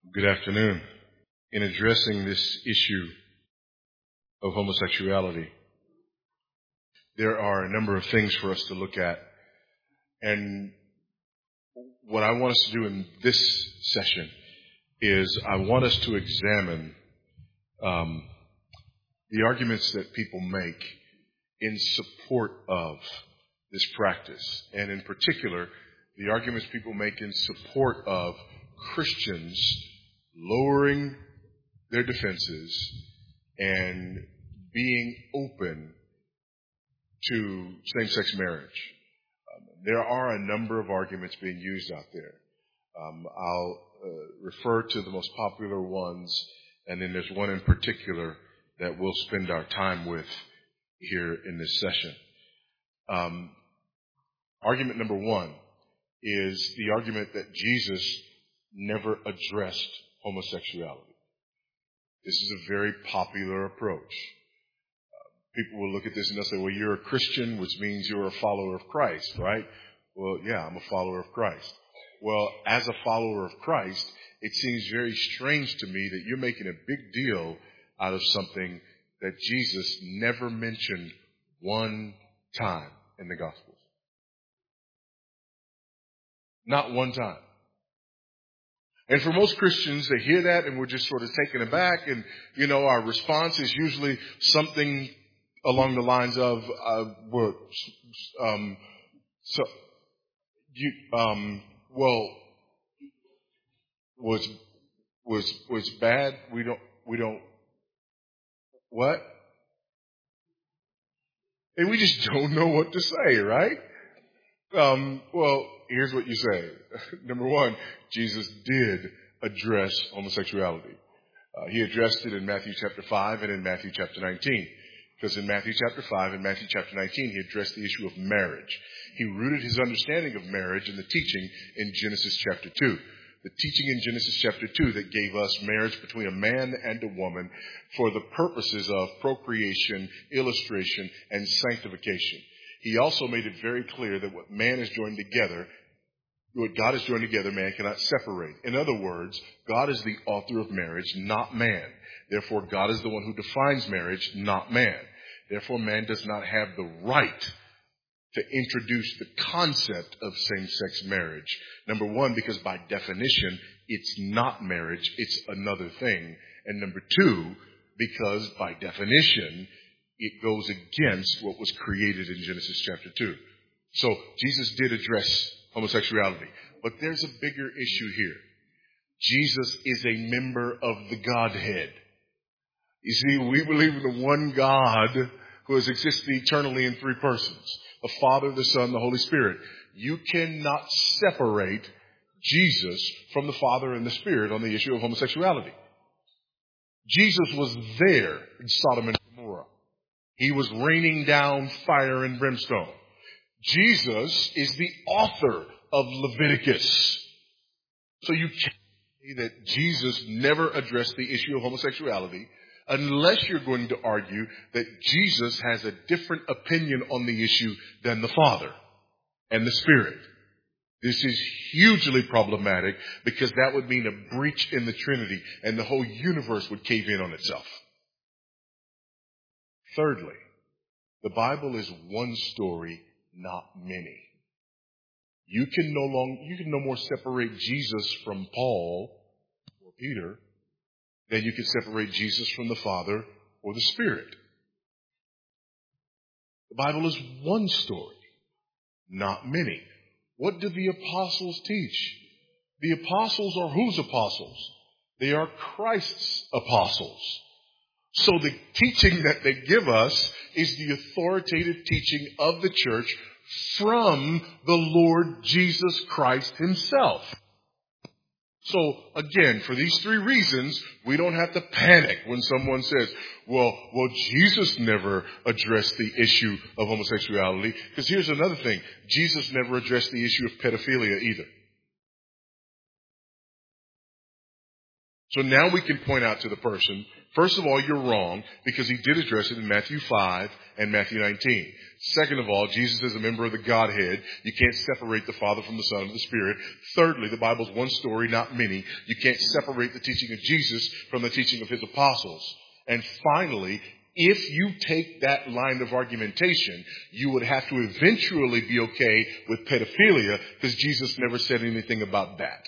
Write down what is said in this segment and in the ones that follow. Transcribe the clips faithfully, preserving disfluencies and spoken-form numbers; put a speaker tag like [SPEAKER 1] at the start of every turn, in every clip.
[SPEAKER 1] Good afternoon. In addressing this issue of homosexuality, there are a number of things for us to look at. And what I want us to do in this session is I want us to examine um, the arguments that people make in support of this practice. And in particular, the arguments people make in support of Christians lowering their defenses and being open to same-sex marriage. Um, there are a number of arguments being used out there. Um, I'll uh, refer to the most popular ones, and then there's one in particular that we'll spend our time with here in this session. Um, argument number one is the argument that Jesus never addressed homosexuality. This is a very popular approach. Uh, people will look at this and they'll say, well, you're a Christian, which means you're a follower of Christ, right? Well, yeah, I'm a follower of Christ. Well, as a follower of Christ, it seems very strange to me that you're making a big deal out of something that Jesus never mentioned one time in the Gospels. Not one time. And for most Christians, they hear that and we're just sort of taken aback. And, you know, our response is usually something along the lines of, uh, we're, um, so, you, um, well, was, was, was bad. We don't, we don't, what? And we just don't know what to say, right? Um, well, here's what you say. Number one, Jesus did address homosexuality. Uh, he addressed it in Matthew chapter five and in Matthew chapter nineteen. Because in Matthew chapter five and Matthew chapter nineteen, he addressed the issue of marriage. He rooted his understanding of marriage in the teaching in Genesis chapter two. The teaching in Genesis chapter two that gave us marriage between a man and a woman for the purposes of procreation, illustration, and sanctification. He also made it very clear that what man is joined together, what God is joined together, man cannot separate. In other words, God is the author of marriage, not man. Therefore, God is the one who defines marriage, not man. Therefore, man does not have the right to introduce the concept of same-sex marriage. Number one, because by definition, it's not marriage, it's another thing. And number two, because by definition, it goes against what was created in Genesis chapter two. So Jesus did address homosexuality. But there's a bigger issue here. Jesus is a member of the Godhead. You see, we believe in the one God who has existed eternally in three persons. The Father, the Son, the Holy Spirit. You cannot separate Jesus from the Father and the Spirit on the issue of homosexuality. Jesus was there in Sodom and Gomorrah. He was raining down fire and brimstone. Jesus is the author of Leviticus. So you can't say that Jesus never addressed the issue of homosexuality unless you're going to argue that Jesus has a different opinion on the issue than the Father and the Spirit. This is hugely problematic because that would mean a breach in the Trinity and the whole universe would cave in on itself. Thirdly, the Bible is one story, not many. You can no longer, you can no more separate Jesus from Paul or Peter than you can separate Jesus from the Father or the Spirit. The Bible is one story, not many. What do the apostles teach? The apostles are whose apostles? They are Christ's apostles. So the teaching that they give us is the authoritative teaching of the church from the Lord Jesus Christ himself. So again, for these three reasons, we don't have to panic when someone says, well, well, Jesus never addressed the issue of homosexuality. Because here's another thing. Jesus never addressed the issue of pedophilia either. So now we can point out to the person, first of all, you're wrong because he did address it in Matthew five and Matthew nineteen. Second of all, Jesus is a member of the Godhead. You can't separate the Father from the Son and the Spirit. Thirdly, the Bible's one story, not many. You can't separate the teaching of Jesus from the teaching of his apostles. And finally, if you take that line of argumentation, you would have to eventually be okay with pedophilia because Jesus never said anything about that.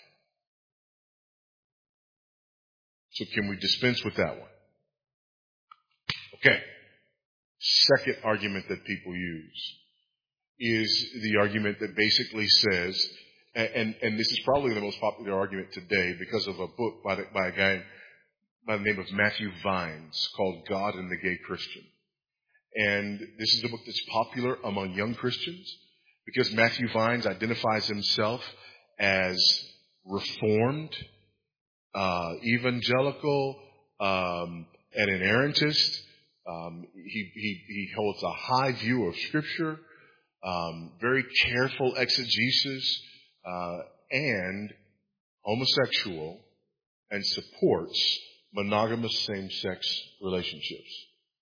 [SPEAKER 1] So can we dispense with that one? Okay. Second argument that people use is the argument that basically says, and, and this is probably the most popular argument today because of a book by, the, by a guy by the name of Matthew Vines called God and the Gay Christian. And this is a book that's popular among young Christians because Matthew Vines identifies himself as reformed, uh, evangelical, um, and an inerrantist. Um, he, he, he holds a high view of Scripture, um, very careful exegesis, uh, and homosexual, and supports monogamous same-sex relationships.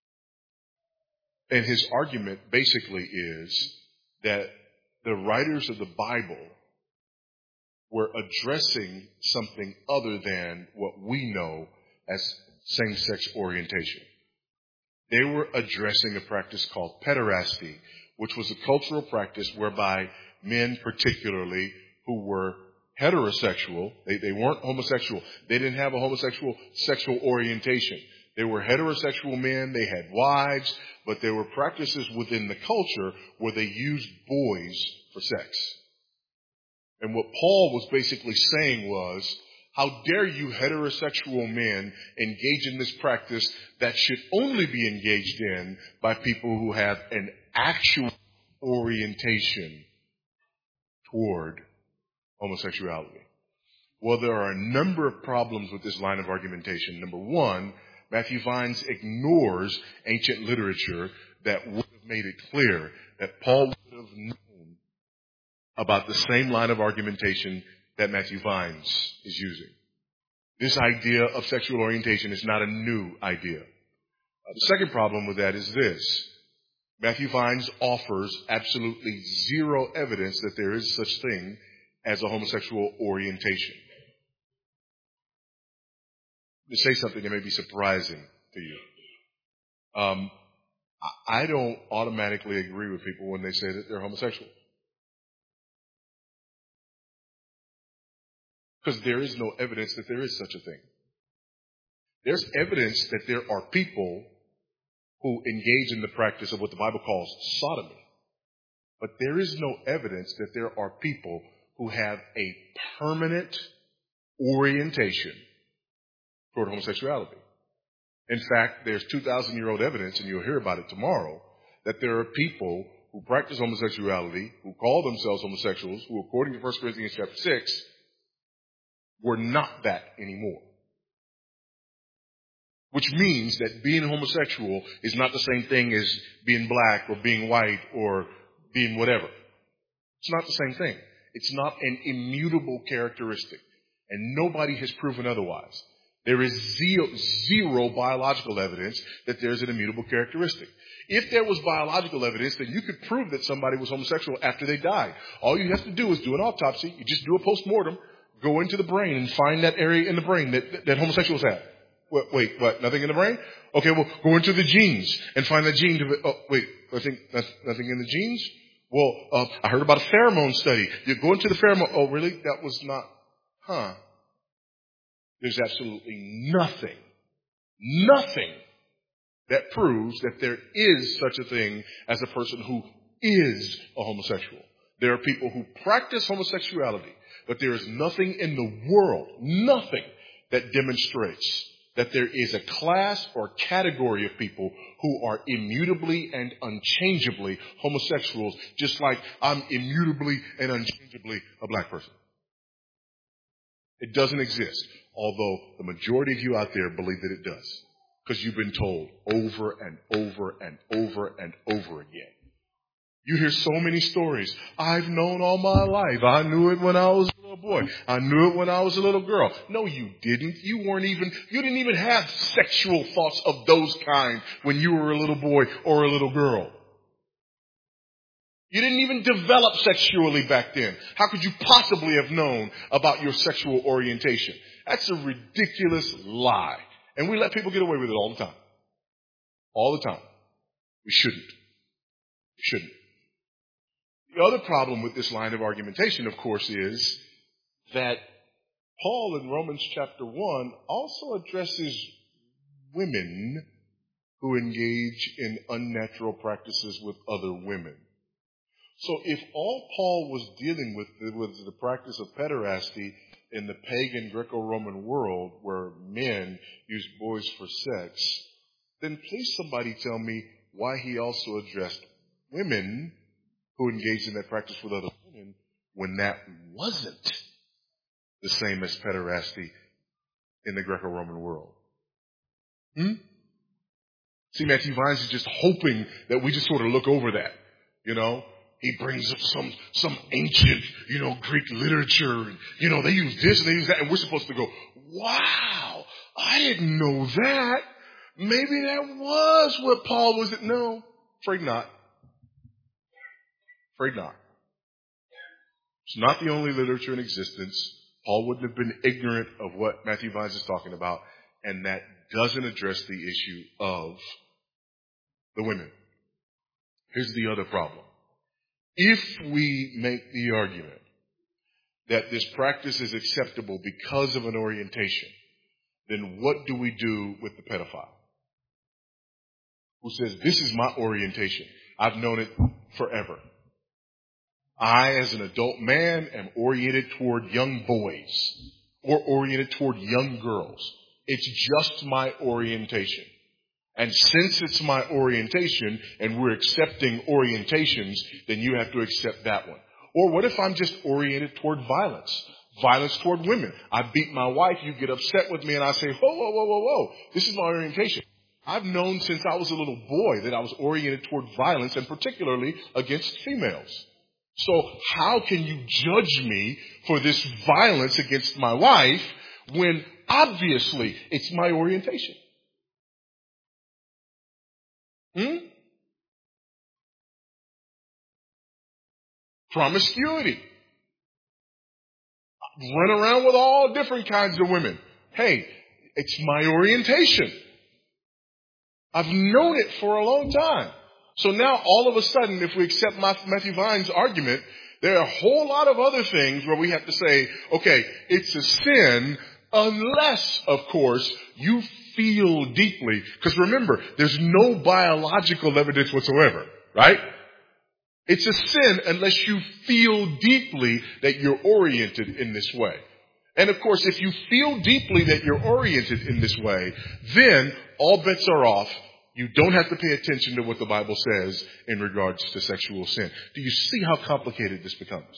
[SPEAKER 1] And his argument basically is that the writers of the Bible were addressing something other than what we know as same-sex orientation. They were addressing a practice called pederasty, which was a cultural practice whereby men particularly who were heterosexual, they, they weren't homosexual. They didn't have a homosexual sexual orientation. They were heterosexual men. They had wives, but there were practices within the culture where they used boys for sex. And what Paul was basically saying was, how dare you heterosexual men engage in this practice that should only be engaged in by people who have an actual orientation toward homosexuality? Well, there are a number of problems with this line of argumentation. Number one, Matthew Vines ignores ancient literature that would have made it clear that Paul would have known about the same line of argumentation that Matthew Vines is using. This idea of sexual orientation is not a new idea. Uh, the second problem with that is this. Matthew Vines offers absolutely zero evidence that there is such thing as a homosexual orientation. To say something that may be surprising to you. Um, I don't automatically agree with people when they say that they're homosexual. Because there is no evidence that there is such a thing. There's evidence that there are people who engage in the practice of what the Bible calls sodomy. But there is no evidence that there are people who have a permanent orientation toward homosexuality. In fact, there's two thousand year old evidence, and you'll hear about it tomorrow, that there are people who practice homosexuality, who call themselves homosexuals, who according to First Corinthians chapter six, were not that anymore. Which means that being homosexual is not the same thing as being black or being white or being whatever. It's not the same thing. It's not an immutable characteristic. And nobody has proven otherwise. There is zero, zero biological evidence that there's an immutable characteristic. If there was biological evidence, then you could prove that somebody was homosexual after they died. All you have to do is do an autopsy. You just do a post-mortem, go into the brain and find that area in the brain that, that, that homosexuals have. Wait, wait, what? Nothing in the brain? Okay, well, go into the genes and find the gene. To, oh, wait, nothing, nothing in the genes? Well, uh, I heard about a pheromone study. You go into the pheromone. Oh, really? That was not, huh? There's absolutely nothing, nothing that proves that there is such a thing as a person who is a homosexual. There are people who practice homosexuality, but there is nothing in the world, nothing that demonstrates that there is a class or category of people who are immutably and unchangeably homosexuals, just like I'm immutably and unchangeably a black person. It doesn't exist, although the majority of you out there believe that it does, because you've been told over and over and over and over again. You hear so many stories. I've known all my life. I knew it when I was little boy. I knew it when I was a little girl. No, you didn't. You weren't even, you didn't even have sexual thoughts of those kind when you were a little boy or a little girl. You didn't even develop sexually back then. How could you possibly have known about your sexual orientation? That's a ridiculous lie. And we let people get away with it all the time. All the time. We shouldn't. We shouldn't. The other problem with this line of argumentation, of course, is that Paul in Romans chapter one also addresses women who engage in unnatural practices with other women. So if all Paul was dealing with was the practice of pederasty in the pagan Greco-Roman world where men use boys for sex, then please somebody tell me why he also addressed women who engaged in that practice with other women when that wasn't the same as pederasty in the Greco-Roman world. Hmm? See, Matthew Vines is just hoping that we just sort of look over that, you know. He brings up some, some ancient, you know, Greek literature. And, you know, they use this and they use that. And we're supposed to go, wow, I didn't know that. Maybe that was what Paul was. No, afraid not. Afraid not. It's not the only literature in existence. Paul wouldn't have been ignorant of what Matthew Vines is talking about. And that doesn't address the issue of the women. Here's the other problem. If we make the argument that this practice is acceptable because of an orientation, then what do we do with the pedophile who says, this is my orientation. I've known it forever. I, as an adult man, am oriented toward young boys or oriented toward young girls. It's just my orientation. And since it's my orientation and we're accepting orientations, then you have to accept that one. Or what if I'm just oriented toward violence? Violence toward women. I beat my wife, you get upset with me, and I say, whoa, whoa, whoa, whoa, whoa. This is my orientation. I've known since I was a little boy that I was oriented toward violence, and particularly against females. So how can you judge me for this violence against my wife when obviously it's my orientation? Hmm? Promiscuity. Run around with all different kinds of women. Hey, it's my orientation. I've known it for a long time. So now all of a sudden, if we accept Matthew Vine's argument, there are a whole lot of other things where we have to say, okay, it's a sin unless, of course, you feel deeply. Because remember, there's no biological evidence whatsoever, right? It's a sin unless you feel deeply that you're oriented in this way. And of course, if you feel deeply that you're oriented in this way, then all bets are off. You don't have to pay attention to what the Bible says in regards to sexual sin. Do you see how complicated this becomes?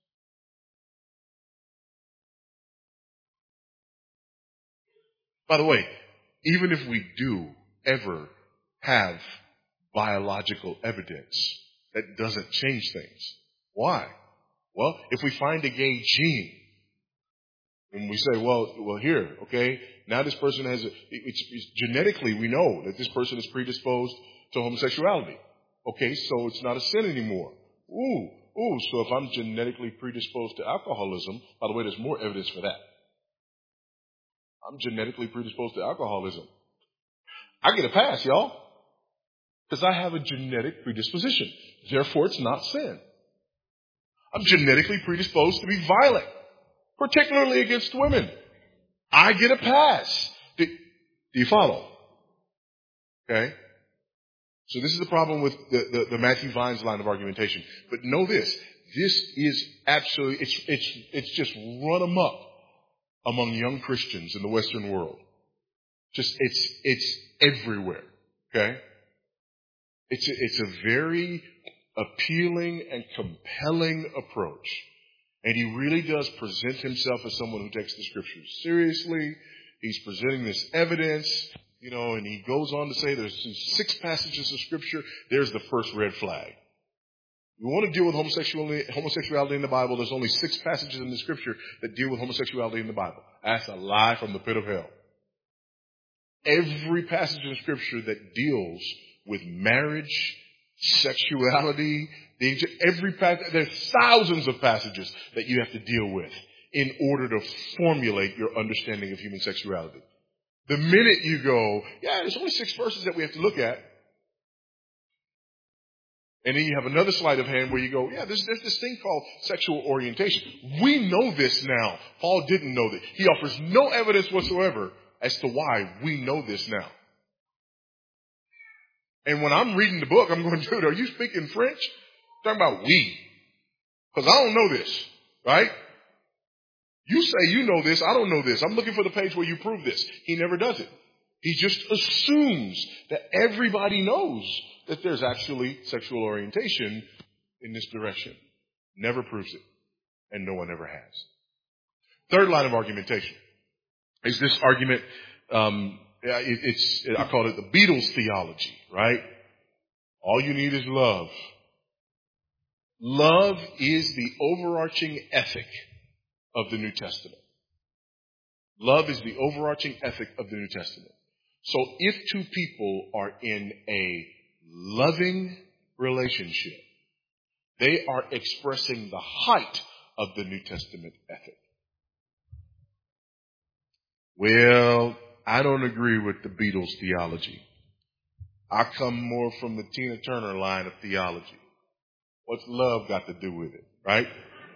[SPEAKER 1] By the way, even if we do ever have biological evidence, that doesn't change things. Why? Well, if we find a gay gene, and we say, well, well, here, okay, now this person has, a, it's, it's genetically we know that this person is predisposed to homosexuality. Okay, so it's not a sin anymore. Ooh, ooh, so if I'm genetically predisposed to alcoholism, by the way, there's more evidence for that. I'm genetically predisposed to alcoholism. I get a pass, y'all, because I have a genetic predisposition. Therefore, it's not sin. I'm genetically predisposed to be violent, particularly against women. I get a pass. Do, do you follow? Okay? So this is the problem with the, the, the Matthew Vines line of argumentation. But know this. This is absolutely, it's, it's, it's just run amok among young Christians in the Western world. Just, it's, it's everywhere. Okay? It's a, it's a very appealing and compelling approach. And he really does present himself as someone who takes the scriptures seriously. He's presenting this evidence, you know, and he goes on to say there's six passages of scripture. There's the first red flag. You want to deal with homosexuality, homosexuality in the Bible, there's only six passages in the scripture that deal with homosexuality in the Bible. That's a lie from the pit of hell. Every passage in scripture that deals with marriage, sexuality, danger, every passage, there's thousands of passages that you have to deal with in order to formulate your understanding of human sexuality. The minute you go, yeah, there's only six verses that we have to look at. And then you have another sleight of hand where you go, yeah, there's, there's this thing called sexual orientation. We know this now. Paul didn't know that. He offers no evidence whatsoever as to why we know this now. And when I'm reading the book, I'm going, dude, are you speaking French? I'm talking about we. Because I don't know this, right? You say you know this, I don't know this. I'm looking for the page where you prove this. He never does it. He just assumes that everybody knows that there's actually sexual orientation in this direction. Never proves it. And no one ever has. Third line of argumentation is this argument, um, it, it's, I call it the Beatles theology, right? All you need is love. Love is the overarching ethic of the New Testament. Love is the overarching ethic of the New Testament. So if two people are in a loving relationship, they are expressing the height of the New Testament ethic. Well, I don't agree with the Beatles theology. I come more from the Tina Turner line of theology. What's love got to do with it, right?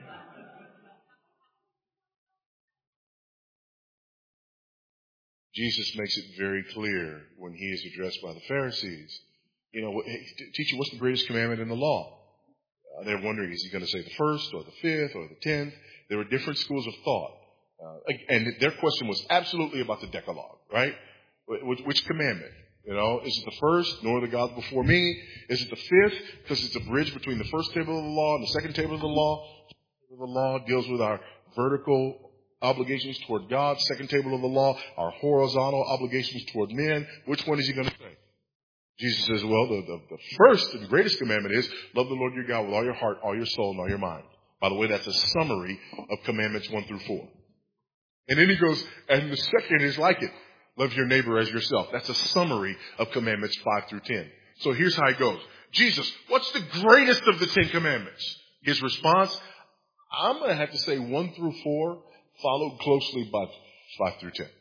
[SPEAKER 1] Jesus makes it very clear when he is addressed by the Pharisees. You know, hey, teacher, what's the greatest commandment in the law? Uh, they're wondering, is he going to say the first or the fifth or the tenth? There were different schools of thought. Uh, and their question was absolutely about the Decalogue, right? Which, which commandment? You know, is it the first, nor the gods before me? Is it the fifth? Because it's a bridge between the first table of the law and the second table of the law. The law deals with our vertical obligations toward God. Second table of the law, our horizontal obligations toward men. Which one is he going to say? Jesus says, well, the, the, the first and greatest commandment is love the Lord your God with all your heart, all your soul, and all your mind. By the way, that's a summary of commandments one through four. And then he goes, and the second is like it. Love your neighbor as yourself. That's a summary of commandments five through ten. So here's how it goes. Jesus, what's the greatest of the Ten Commandments? His response, I'm going to have to say one through four, followed closely by five through ten.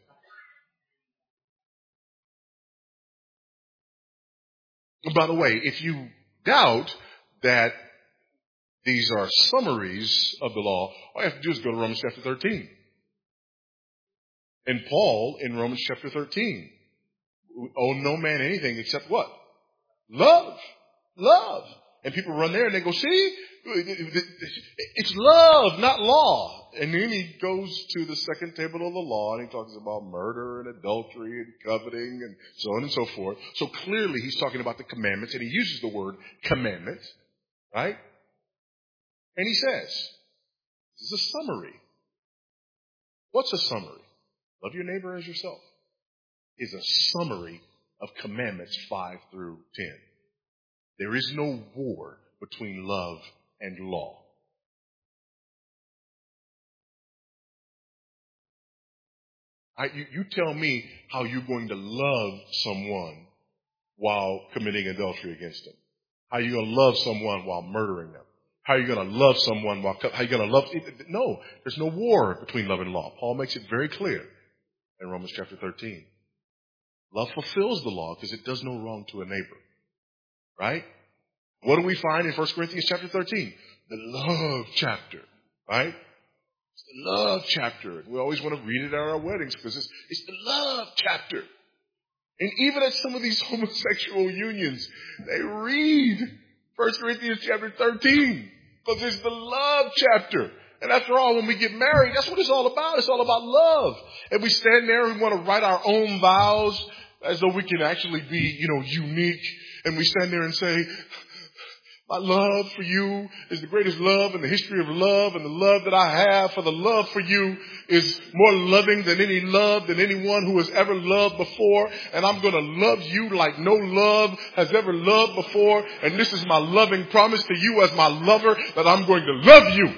[SPEAKER 1] By the way, if you doubt that these are summaries of the law, all you have to do is go to Romans chapter thirteen. And Paul, in Romans chapter thirteen, owe no man anything except what? Love. Love. And people run there and they go, see, it's love, not law. And then he goes to the second table of the law and he talks about murder and adultery and coveting and so on and so forth. So clearly he's talking about the commandments and he uses the word commandment, right? And he says, this is a summary. What's a summary? Love your neighbor as yourself is a summary of commandments five through ten. There is no war between love and law. I, you, you tell me how you're going to love someone while committing adultery against them. How you're going to love someone while murdering them. How are you going to love someone while, how are you going to love, no, there's no war between love and law. Paul makes it very clear in Romans chapter thirteen. Love fulfills the law because it does no wrong to a neighbor. Right? What do we find in First Corinthians chapter thirteen? The love chapter. Right? It's the love chapter. We always want to read it at our weddings because it's, it's the love chapter. And even at some of these homosexual unions, they read First Corinthians chapter thirteen because it's the love chapter. And after all, when we get married, that's what it's all about. It's all about love. And we stand there and we want to write our own vows as though we can actually be, you know, unique. And we stand there and say, My love for you is the greatest love in the history of love, and the love that I have for the love for you is more loving than any love than anyone who has ever loved before. And I'm going to love you like no love has ever loved before. And this is my loving promise to you as my lover, that I'm going to love you.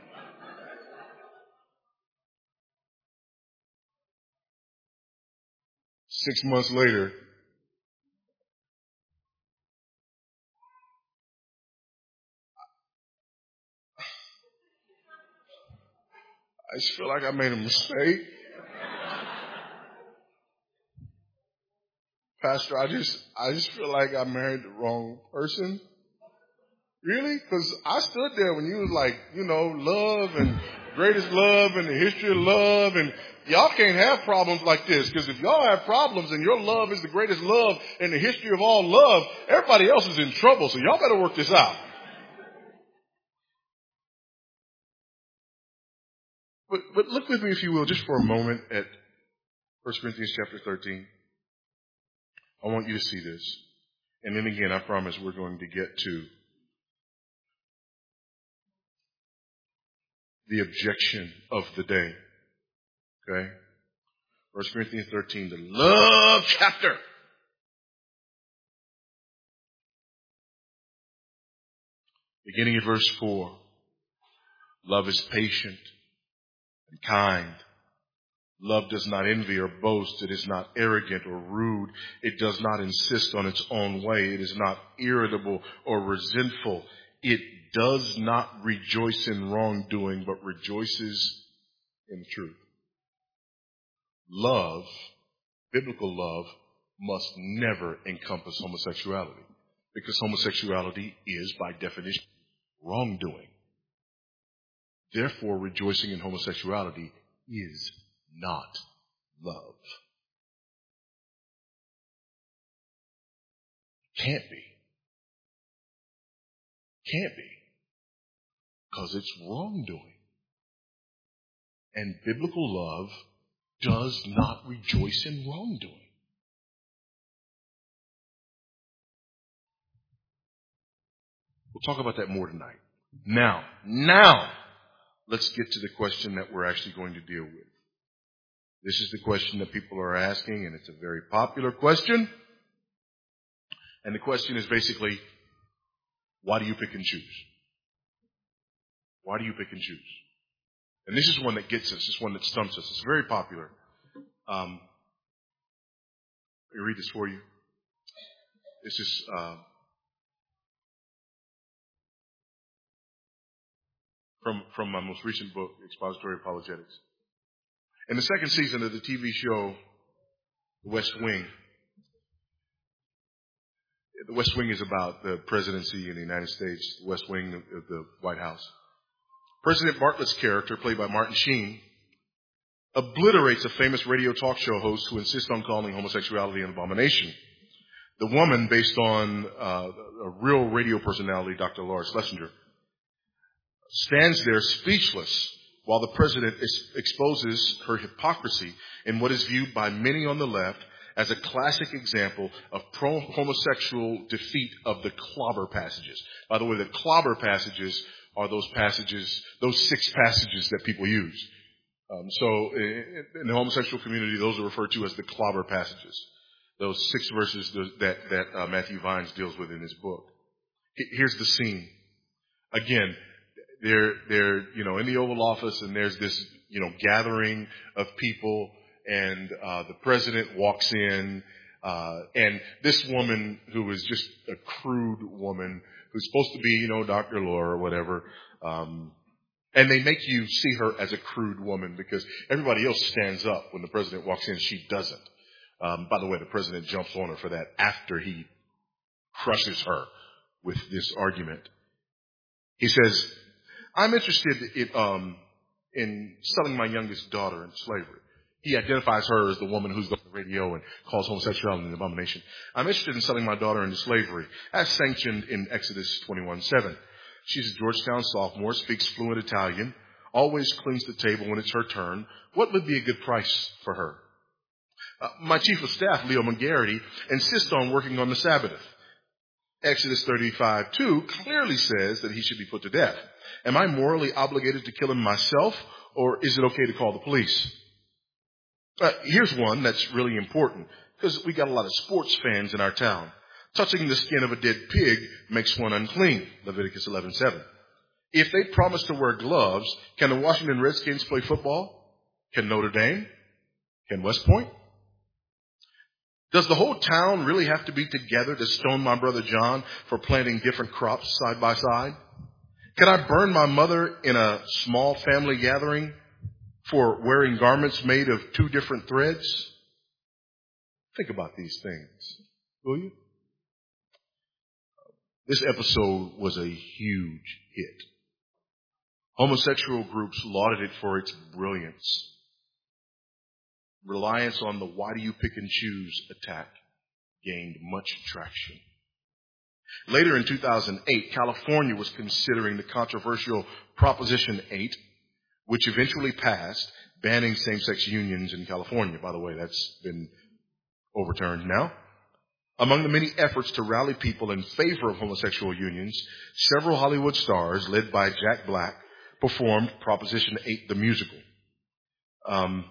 [SPEAKER 1] Six months later, I just feel like I made a mistake. Pastor, I just, I just feel like I married the wrong person. Really? Because I stood there when you was like, you know, love and greatest love in the history of love, and y'all can't have problems like this, because if y'all have problems and your love is the greatest love in the history of all love, everybody else is in trouble, so y'all better work this out. But, but look with me, if you will, just for a moment at First Corinthians chapter thirteen. I want you to see this. And then again, I promise we're going to get to the objection of the day. Okay? First Corinthians thirteen, the love chapter. Beginning at verse four. Love is patient and kind. Love does not envy or boast. It is not arrogant or rude. It does not insist on its own way. It is not irritable or resentful. It does not rejoice in wrongdoing, but rejoices in the truth. Love, biblical love, must never encompass homosexuality, because homosexuality is, by definition, wrongdoing. Therefore, rejoicing in homosexuality is not love. Can't be. Can't be. Because it's wrongdoing. And biblical love does not rejoice in wrongdoing. We'll talk about that more tonight. Now, now, let's get to the question that we're actually going to deal with. This is the question that people are asking, and it's a very popular question. And the question is basically, why do you pick and choose? Why do you pick and choose? And this is one that gets us. This is one that stumps us. It's very popular. Um, let me read this for you. This is uh, from, from my most recent book, Expository Apologetics. In the second season of the T V show, The West Wing, The West Wing is about the presidency in the United States, the West Wing of the White House. President Bartlett's character, played by Martin Sheen, obliterates a famous radio talk show host who insists on calling homosexuality an abomination. The woman, based on uh, a real radio personality, Doctor Laura Schlesinger, stands there speechless while the president is, exposes her hypocrisy in what is viewed by many on the left as a classic example of pro-homosexual defeat of the clobber passages. By the way, the clobber passages are those passages, those six passages that people use. Um, so in, in the homosexual community, those are referred to as the clobber passages. Those six verses that, that uh, Matthew Vines deals with in his book. Here's the scene. Again, they're, they're, you know, in the Oval Office, and there's this, you know, gathering of people, and uh, the president walks in, uh, and this woman, who is just a crude woman, who's supposed to be, you know, Doctor Laura or whatever, um, and they make you see her as a crude woman because everybody else stands up when the president walks in. She doesn't. Um, by the way, the president jumps on her for that after he crushes her with this argument. He says, I'm interested in, um, in selling my youngest daughter into slavery. He identifies her as the woman who's on the radio and calls homosexuality an abomination. I'm interested in selling my daughter into slavery, as sanctioned in Exodus twenty-one seven. She's a Georgetown sophomore, speaks fluent Italian, always cleans the table when it's her turn. What would be a good price for her? Uh, my chief of staff, Leo McGarity, insists on working on the Sabbath. Exodus thirty-five two clearly says that he should be put to death. Am I morally obligated to kill him myself, or is it okay to call the police? Uh, here's one that's really important, because we got a lot of sports fans in our town. Touching the skin of a dead pig makes one unclean, Leviticus eleven seven. If they promise to wear gloves, can the Washington Redskins play football? Can Notre Dame? Can West Point? Does the whole town really have to be together to stone my brother John for planting different crops side by side? Can I burn my mother in a small family gathering for wearing garments made of two different threads? Think about these things, will you? This episode was a huge hit. Homosexual groups lauded it for its brilliance. Reliance on the why do you pick and choose attack gained much traction. Later in two thousand eight, California was considering the controversial Proposition eight, which eventually passed, banning same-sex unions in California. By the way, that's been overturned now. Among the many efforts to rally people in favor of homosexual unions, several Hollywood stars, led by Jack Black, performed Proposition eight, the musical. Um,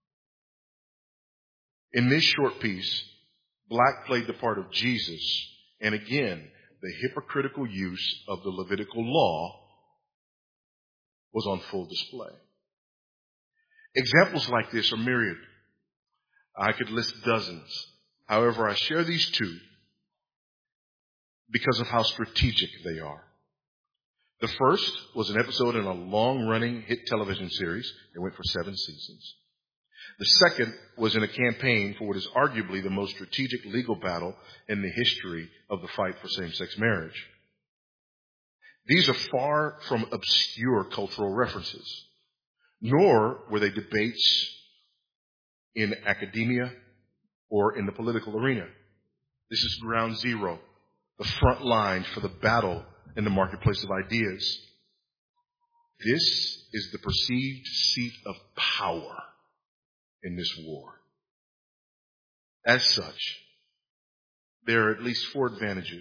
[SPEAKER 1] in this short piece, Black played the part of Jesus, and again, the hypocritical use of the Levitical law was on full display. Examples like this are myriad. I could list dozens. However, I share these two because of how strategic they are. The first was an episode in a long-running hit television series. It went for seven seasons. The second was in a campaign for what is arguably the most strategic legal battle in the history of the fight for same-sex marriage. These are far from obscure cultural references, nor were they debates in academia or in the political arena. This is ground zero, the front line for the battle in the marketplace of ideas. This is the perceived seat of power in this war. As such, there are at least four advantages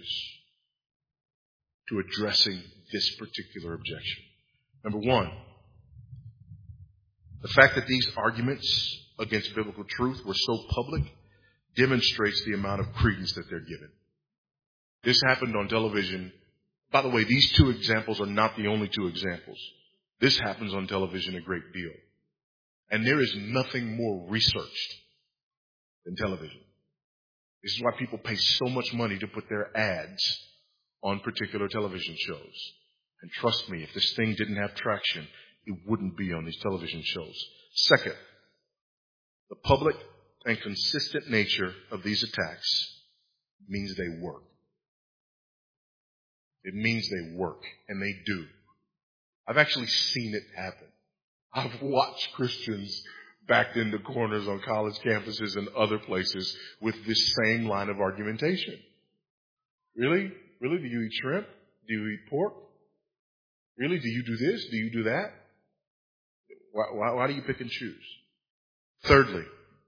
[SPEAKER 1] to addressing this particular objection. Number one, the fact that these arguments against biblical truth were so public demonstrates the amount of credence that they're given. This happened on television. By the way, these two examples are not the only two examples. This happens on television a great deal. And there is nothing more researched than television. This is why people pay so much money to put their ads on particular television shows. And trust me, if this thing didn't have traction, it wouldn't be on these television shows. Second, the public and consistent nature of these attacks means they work. It means they work, and they do. I've actually seen it happen. I've watched Christians backed into corners on college campuses and other places with this same line of argumentation. Really? Really? Do you eat shrimp? Do you eat pork? Really? Do you do this? Do you do that? Why, why, why do you pick and choose? Thirdly,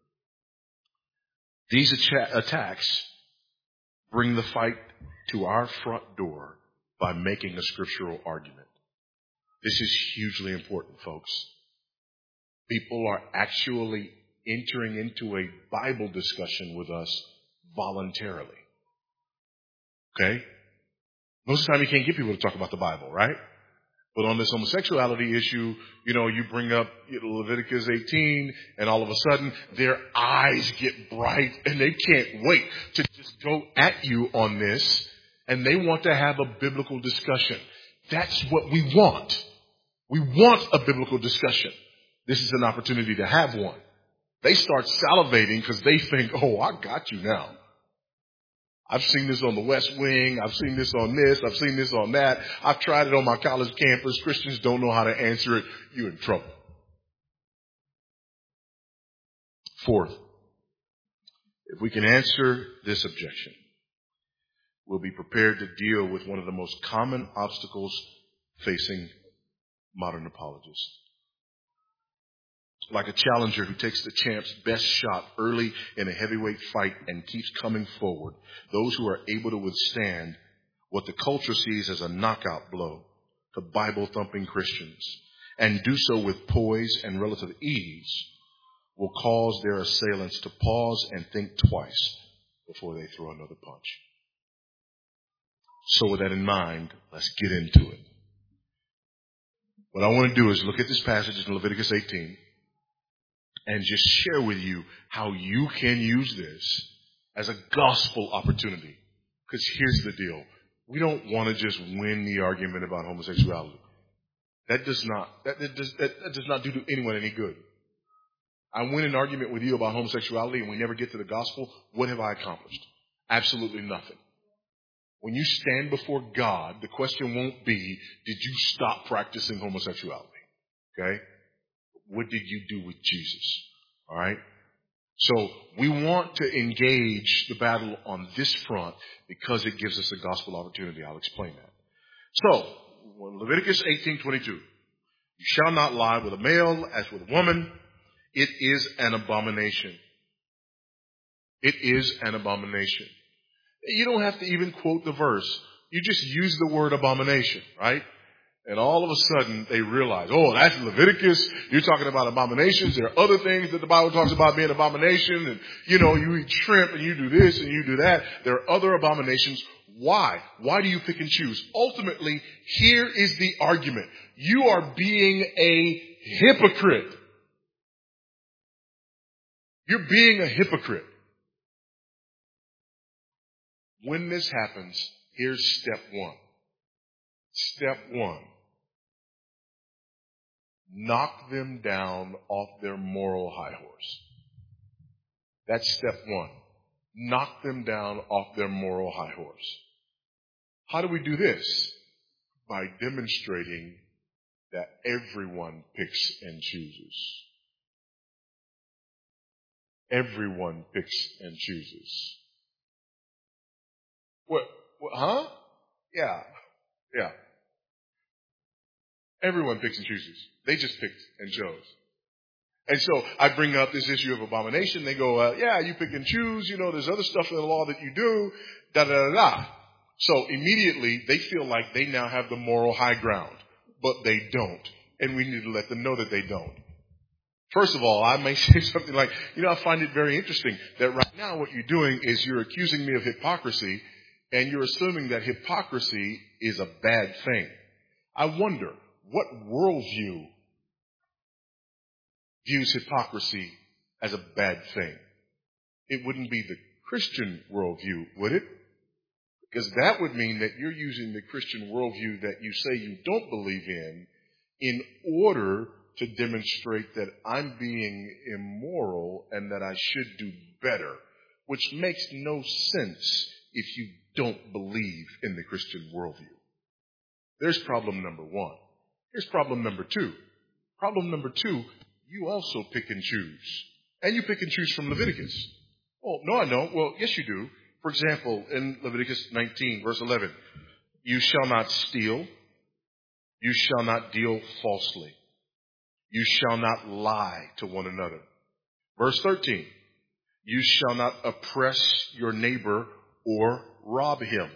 [SPEAKER 1] these acha- attacks bring the fight to our front door by making a scriptural argument. This is hugely important, folks. People are actually entering into a Bible discussion with us voluntarily. Okay? Most of the time you can't get people to talk about the Bible, right? But on this homosexuality issue, you know, you bring up you know, Leviticus eighteen, and all of a sudden their eyes get bright and they can't wait to just go at you on this, and they want to have a biblical discussion. That's what we want. We want a biblical discussion. This is an opportunity to have one. They start salivating because they think, oh, I got you now. I've seen this on the West Wing. I've seen this on this. I've seen this on that. I've tried it on my college campus. Christians don't know how to answer it. You're in trouble. Fourth, if we can answer this objection, we'll be prepared to deal with one of the most common obstacles facing modern apologists. Like a challenger who takes the champ's best shot early in a heavyweight fight and keeps coming forward, those who are able to withstand what the culture sees as a knockout blow to Bible-thumping Christians, and do so with poise and relative ease, will cause their assailants to pause and think twice before they throw another punch. So with that in mind, let's get into it. What I want to do is look at this passage in Leviticus eighteen and just share with you how you can use this as a gospel opportunity. Because here's the deal. We don't want to just win the argument about homosexuality. That does not, that, that, does, that, that does not do anyone any good. I win an argument with you about homosexuality and we never get to the gospel. What have I accomplished? Absolutely nothing. When you stand before God, the question won't be, did you stop practicing homosexuality? Okay? What did you do with Jesus? All right? So we want to engage the battle on this front because it gives us a gospel opportunity. I'll explain that. So, Leviticus eighteen twenty-two. You shall not lie with a male as with a woman. It is an abomination. It is an abomination. You don't have to even quote the verse. You just use the word abomination, right? And all of a sudden they realize, oh, that's Leviticus. You're talking about abominations. There are other things that the Bible talks about being abomination. And, you know, you eat shrimp and you do this and you do that. There are other abominations. Why? Why do you pick and choose? Ultimately, here is the argument. You are being a hypocrite. You're being a hypocrite. When this happens, here's step one. Step one. Knock them down off their moral high horse. That's step one. Knock them down off their moral high horse. How do we do this? By demonstrating that everyone picks and chooses. Everyone picks and chooses. What? what huh? Yeah. Yeah. Everyone picks and chooses. They just picked and chose. And so I bring up this issue of abomination. They go, uh, yeah, you pick and choose. You know, there's other stuff in the law that you do. Da, da, da, da. So immediately they feel like they now have the moral high ground, but they don't. And we need to let them know that they don't. First of all, I may say something like, you know, I find it very interesting that right now what you're doing is you're accusing me of hypocrisy, and you're assuming that hypocrisy is a bad thing. I wonder, what worldview views hypocrisy as a bad thing? It wouldn't be the Christian worldview, would it? Because that would mean that you're using the Christian worldview that you say you don't believe in in order to demonstrate that I'm being immoral and that I should do better, which makes no sense if you don't believe in the Christian worldview. There's problem number one. Here's problem number two. Problem number two, you also pick and choose. And you pick and choose from Leviticus. Oh, no, I don't. Well, yes, you do. For example, in Leviticus nineteen, verse eleven, you shall not steal. You shall not deal falsely. You shall not lie to one another. Verse thirteen, you shall not oppress your neighbor or rob him.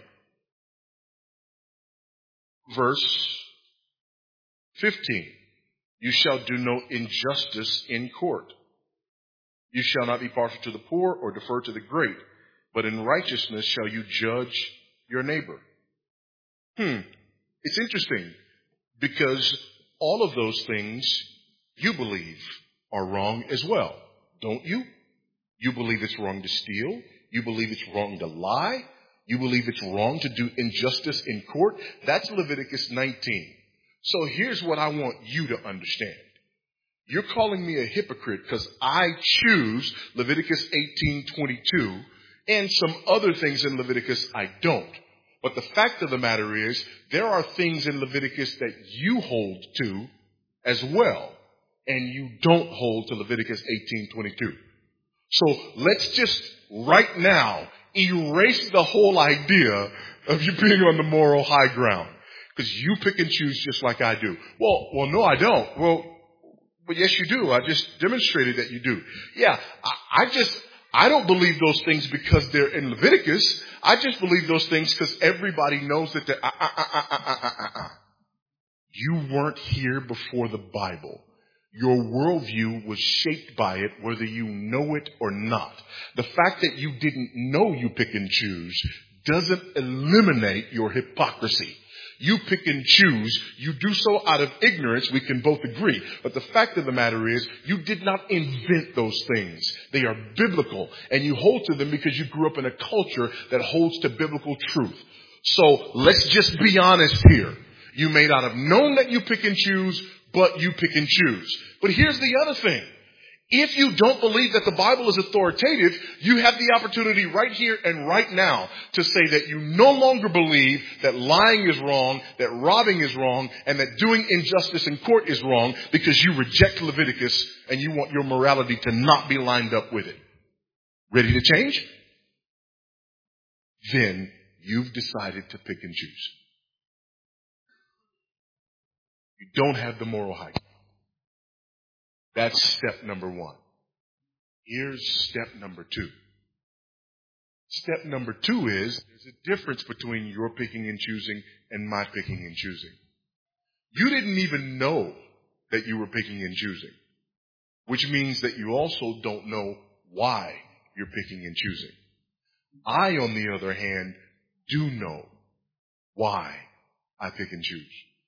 [SPEAKER 1] Verse fifteen, you shall do no injustice in court. You shall not be partial to the poor or defer to the great, but in righteousness shall you judge your neighbor. Hmm. It's interesting because all of those things you believe are wrong as well, don't you? You believe it's wrong to steal. You believe it's wrong to lie. You believe it's wrong to do injustice in court. That's Leviticus nineteen. So here's what I want you to understand. You're calling me a hypocrite because I choose Leviticus eighteen twenty-two and some other things in Leviticus I don't. But the fact of the matter is there are things in Leviticus that you hold to as well, and you don't hold to Leviticus eighteen twenty-two. So let's just right now erase the whole idea of you being on the moral high ground. Because you pick and choose just like I do. Well, well, no, I don't. Well, but yes, you do. I just demonstrated that you do. Yeah, I, I just, I don't believe those things because they're in Leviticus. I just believe those things because everybody knows that they're, uh, uh, uh, uh, uh, uh, uh, uh. You weren't here before the Bible. Your worldview was shaped by it, whether you know it or not. The fact that you didn't know you pick and choose doesn't eliminate your hypocrisy. You pick and choose. You do so out of ignorance. We can both agree. But the fact of the matter is, you did not invent those things. They are biblical. And you hold to them because you grew up in a culture that holds to biblical truth. So let's just be honest here. You may not have known that you pick and choose, but you pick and choose. But here's the other thing. If you don't believe that the Bible is authoritative, you have the opportunity right here and right now to say that you no longer believe that lying is wrong, that robbing is wrong, and that doing injustice in court is wrong because you reject Leviticus and you want your morality to not be lined up with it. Ready to change? Then you've decided to pick and choose. You don't have the moral high ground. That's step number one. Here's step number two. Step number two is there's a difference between your picking and choosing and my picking and choosing. You didn't even know that you were picking and choosing, which means that you also don't know why you're picking and choosing. I, on the other hand, do know why I pick and choose.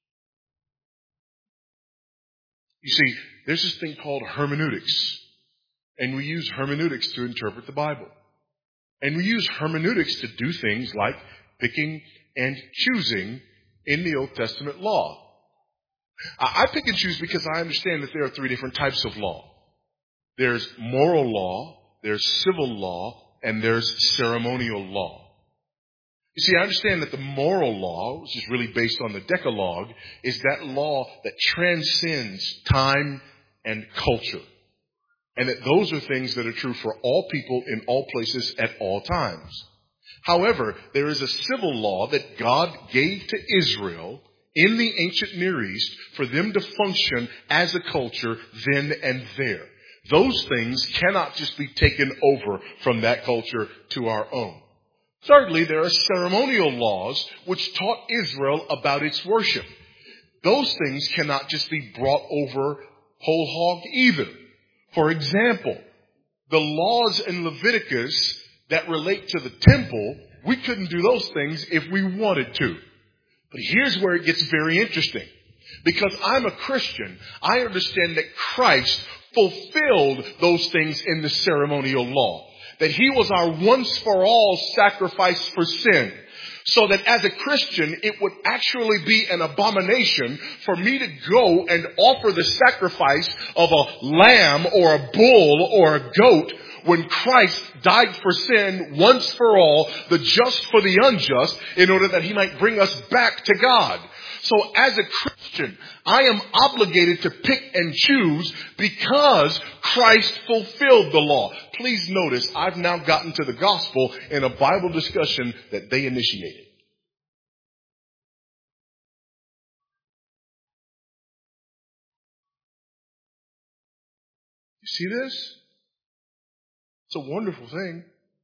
[SPEAKER 1] You see, there's this thing called hermeneutics, and we use hermeneutics to interpret the Bible. And we use hermeneutics to do things like picking and choosing in the Old Testament law. I pick and choose because I understand that there are three different types of law. There's moral law, there's civil law, and there's ceremonial law. You see, I understand that the moral law, which is really based on the Decalogue, is that law that transcends time and culture. And that those are things that are true for all people in all places at all times. However, there is a civil law that God gave to Israel in the ancient Near East for them to function as a culture then and there. Those things cannot just be taken over from that culture to our own. Thirdly, there are ceremonial laws which taught Israel about its worship. Those things cannot just be brought over whole hog either. For example, the laws in Leviticus that relate to the temple, we couldn't do those things if we wanted to. But here's where it gets very interesting. Because I'm a Christian, I understand that Christ fulfilled those things in the ceremonial law. That he was our once for all sacrifice for sin. So that as a Christian, it would actually be an abomination for me to go and offer the sacrifice of a lamb or a bull or a goat when Christ died for sin once for all, the just for the unjust, in order that he might bring us back to God. So as a Christian, I am obligated to pick and choose because Christ fulfilled the law. Please notice, I've now gotten to the gospel in a Bible discussion that they initiated. You see this? It's a wonderful thing.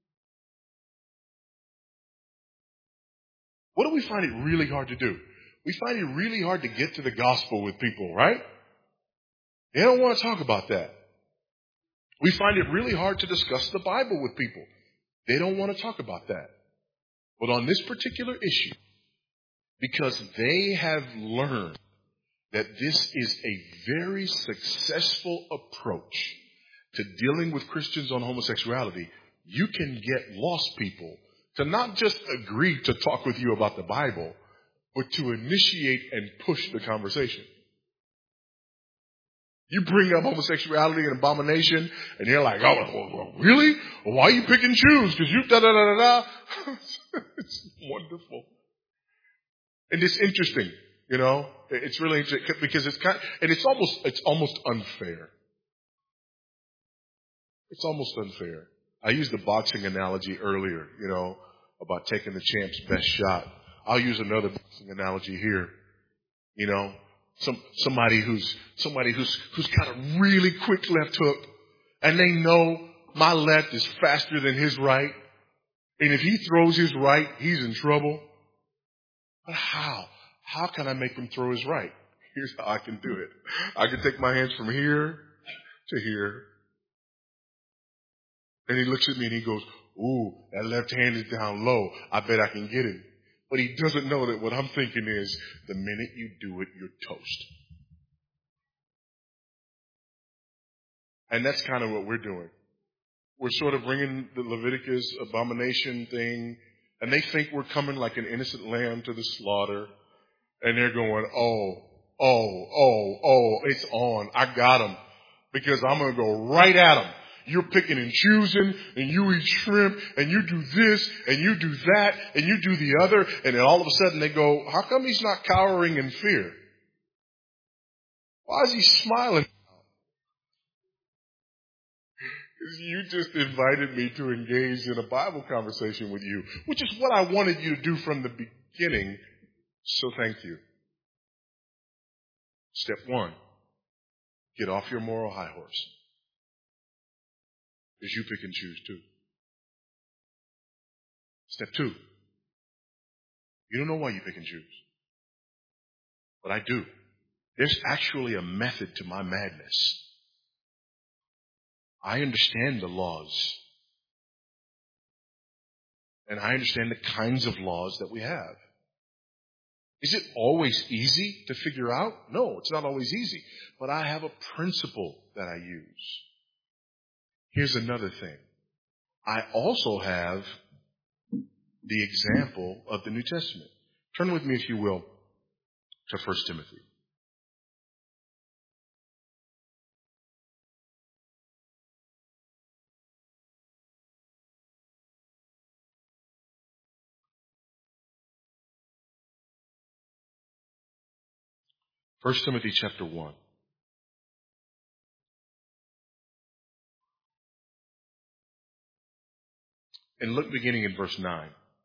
[SPEAKER 1] What do we find it really hard to do? We find it really hard to get to the gospel with people, right? They don't want to talk about that. We find it really hard to discuss the Bible with people. They don't want to talk about that. But on this particular issue, because they have learned that this is a very successful approach to dealing with Christians on homosexuality, you can get lost people to not just agree to talk with you about the Bible, but to initiate and push the conversation. You bring up homosexuality and abomination, and they're like, oh, well, really? Well, why you pick and choose? Because you da-da-da-da-da. It's wonderful. And it's interesting, you know. It's really interesting because it's kind of, and it's almost, it's almost unfair. It's almost unfair. I used the boxing analogy earlier, you know, about taking the champ's best shot. I'll use another boxing analogy here. You know, some somebody who's somebody who's who's got a really quick left hook, and they know my left is faster than his right. And if he throws his right, he's in trouble. But how? How can I make him throw his right? Here's how I can do it. I can take my hands from here to here. And he looks at me and he goes, ooh, that left hand is down low. I bet I can get him. But he doesn't know that what I'm thinking is, the minute you do it, you're toast. And that's kind of what we're doing. We're sort of bringing the Leviticus abomination thing, and they think we're coming like an innocent lamb to the slaughter. And they're going, oh, oh, oh, oh, it's on. I got them. Because I'm going to go right at them. You're picking and choosing, and you eat shrimp, and you do this, and you do that, and you do the other. And then all of a sudden they go, how come he's not cowering in fear? Why is he smiling? You just invited me to engage in a Bible conversation with you, which is what I wanted you to do from the beginning. So thank you. Step one, get off your moral high horse. Because you pick and choose too. Step two, you don't know why you pick and choose. But I do. There's actually a method to my madness. I understand the laws. And I understand the kinds of laws that we have. Is it always easy to figure out? No, it's not always easy. But I have a principle that I use. Here's another thing. I also have the example of the New Testament. Turn with me, if you will, to First Timothy. First Timothy chapter one. And look beginning in verse nine.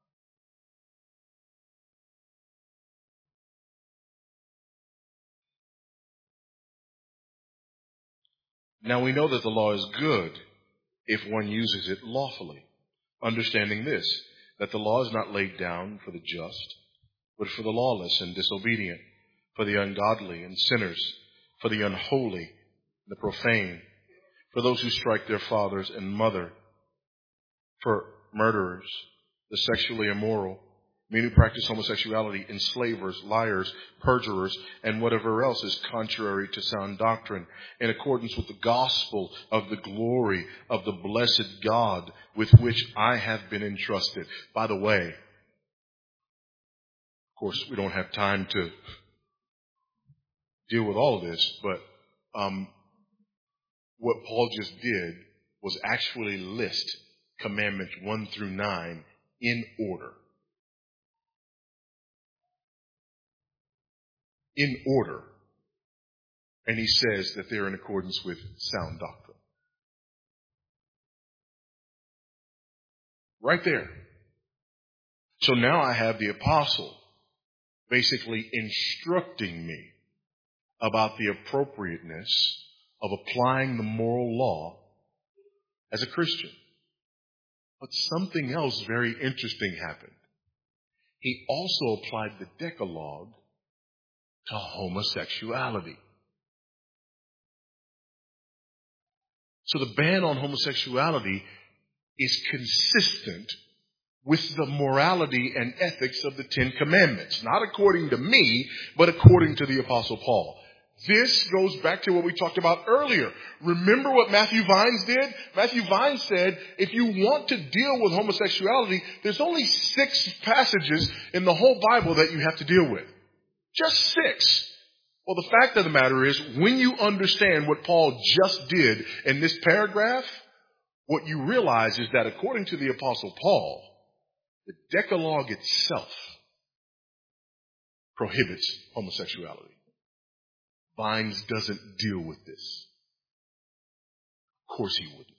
[SPEAKER 1] Now we know that the law is good if one uses it lawfully, understanding this, that the law is not laid down for the just, but for the lawless and disobedient, for the ungodly and sinners, for the unholy, the profane, for those who strike their fathers and mother, for murderers, the sexually immoral, men who practice homosexuality, enslavers, liars, perjurers, and whatever else is contrary to sound doctrine, in accordance with the gospel of the glory of the blessed God with which I have been entrusted. By the way, of course, we don't have time to deal with all of this, but um, what Paul just did was actually list commandments one through nine in order. In order. And he says that they're in accordance with sound doctrine. Right there. So now I have the apostle basically instructing me about the appropriateness of applying the moral law as a Christian. But something else very interesting happened. He also applied the Decalogue to homosexuality. So the ban on homosexuality is consistent with the morality and ethics of the Ten Commandments. Not according to me, but according to the Apostle Paul. This goes back to what we talked about earlier. Remember what Matthew Vines did? Matthew Vines said, if you want to deal with homosexuality, there's only six passages in the whole Bible that you have to deal with. Just six. Well, the fact of the matter is, when you understand what Paul just did in this paragraph, what you realize is that according to the Apostle Paul, the Decalogue itself prohibits homosexuality. Vines doesn't deal with this. Of course he wouldn't.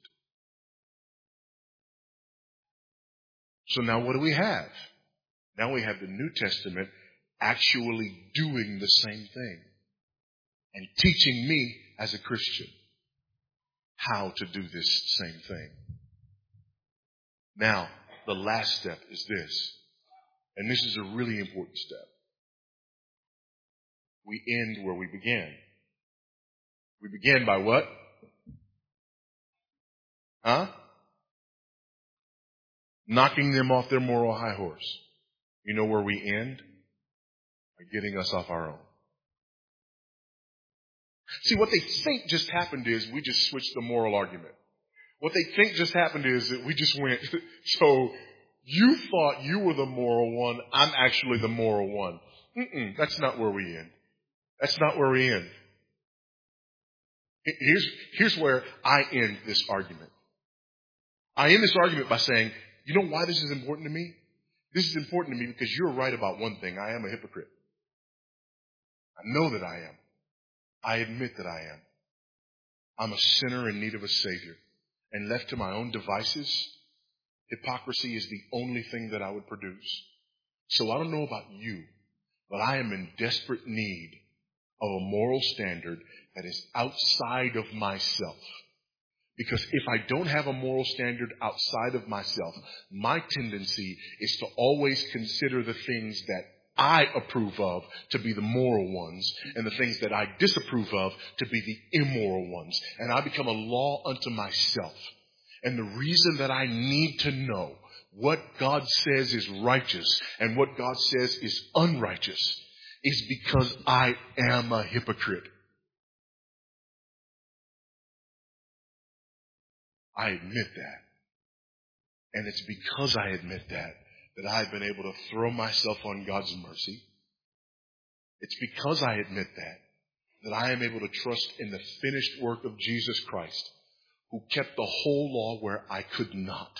[SPEAKER 1] So now what do we have? Now we have the New Testament actually doing the same thing and teaching me as a Christian. how to do this same thing. Now, the last step is this, and this is a really important step. We end where we began. We began by what? Huh? Knocking them off their moral high horse. You know where we end? By getting us off our own. See, what they think just happened is we just switched the moral argument. What they think just happened is that we just went, so you thought you were the moral one, I'm actually the moral one. Mm-mm, that's not where we end. That's not where we end. Here's, here's where I end this argument. I end this argument by saying, you know why this is important to me? This is important to me because you're right about one thing. I am a hypocrite. I know that I am. I admit that I am. I'm a sinner in need of a Savior. And left to my own devices, hypocrisy is the only thing that I would produce. So I don't know about you, but I am in desperate need of a moral standard that is outside of myself. Because if I don't have a moral standard outside of myself, my tendency is to always consider the things that I approve of to be the moral ones and the things that I disapprove of to be the immoral ones. And I become a law unto myself. And the reason that I need to know what God says is righteous and what God says is unrighteous is because I am a hypocrite. I admit that. And it's because I admit that that I've been able to throw myself on God's mercy. It's because I admit that that I am able to trust in the finished work of Jesus Christ, who kept the whole law where I could not.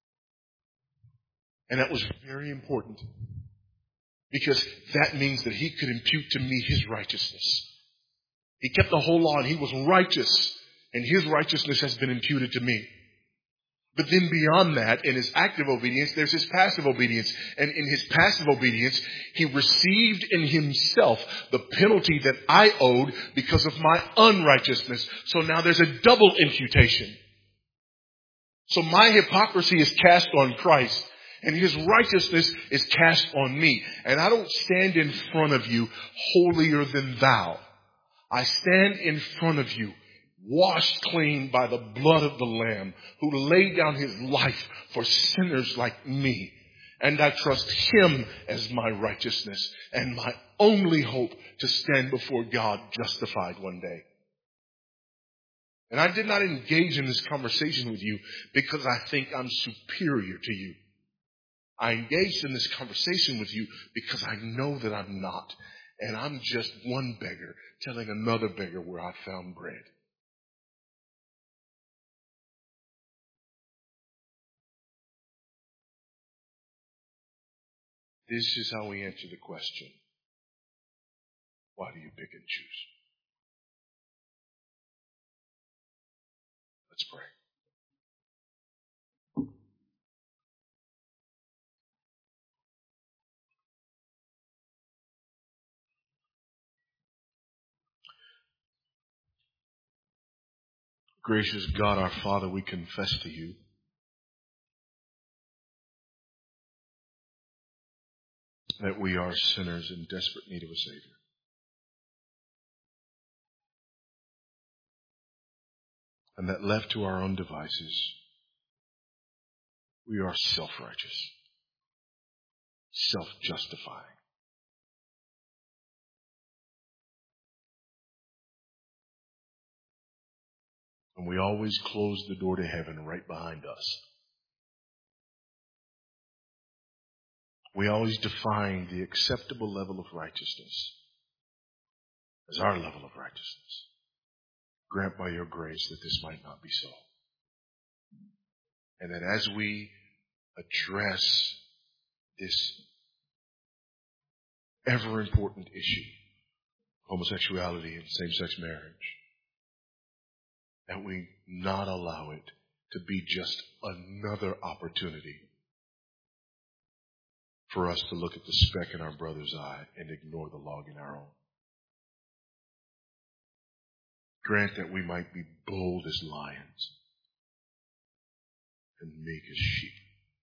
[SPEAKER 1] And that was very important because that means that he could impute to me his righteousness. He kept the whole law and he was righteous, and his righteousness has been imputed to me. But then beyond that, in his active obedience, there's his passive obedience. And in his passive obedience, he received in himself the penalty that I owed because of my unrighteousness. So now there's a double imputation. So my hypocrisy is cast on Christ, and his righteousness is cast on me. And I don't stand in front of you holier than thou. I stand in front of you washed clean by the blood of the Lamb, who laid down his life for sinners like me. And I trust him as my righteousness and my only hope to stand before God justified one day. And I did not engage in this conversation with you because I think I'm superior to you. I engaged in this conversation with you because I know that I'm not. And I'm just one beggar telling another beggar where I found bread. This is how we answer the question, why do you pick and choose? Let's pray. Gracious God, our Father, we confess to you that we are sinners in desperate need of a Savior. And that left to our own devices, we are self-righteous, self-justifying. And we always close the door to heaven right behind us. We always define the acceptable level of righteousness as our level of righteousness. Grant by your grace that this might not be so. And that as we address this ever important issue, homosexuality and same-sex marriage, that we not allow it to be just another opportunity for us to look at the speck in our brother's eye and ignore the log in our own. Grant that we might be bold as lions and meek as sheep.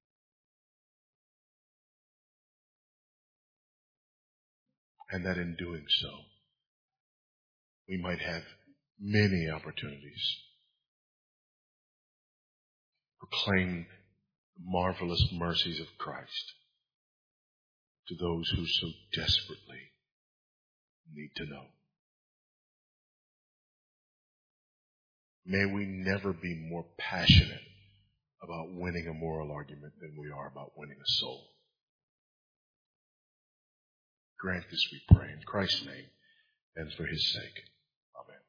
[SPEAKER 1] And that in doing so, we might have many opportunities to proclaim the marvelous mercies of Christ to those who so desperately need to know. May we never be more passionate about winning a moral argument than we are about winning a soul. Grant this, we pray, in Christ's name and for his sake. Amen.